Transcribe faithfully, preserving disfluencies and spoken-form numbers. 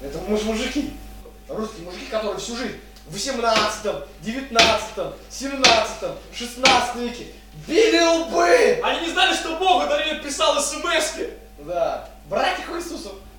Это мы же мужики. Русские мужики, которые всю жизнь в восемнадцатом, девятнадцатом, семнадцатом, шестнадцатом веке били лбы. Они не знали, что Бог ударил писал смс-ки. Да. Братья Иисусов.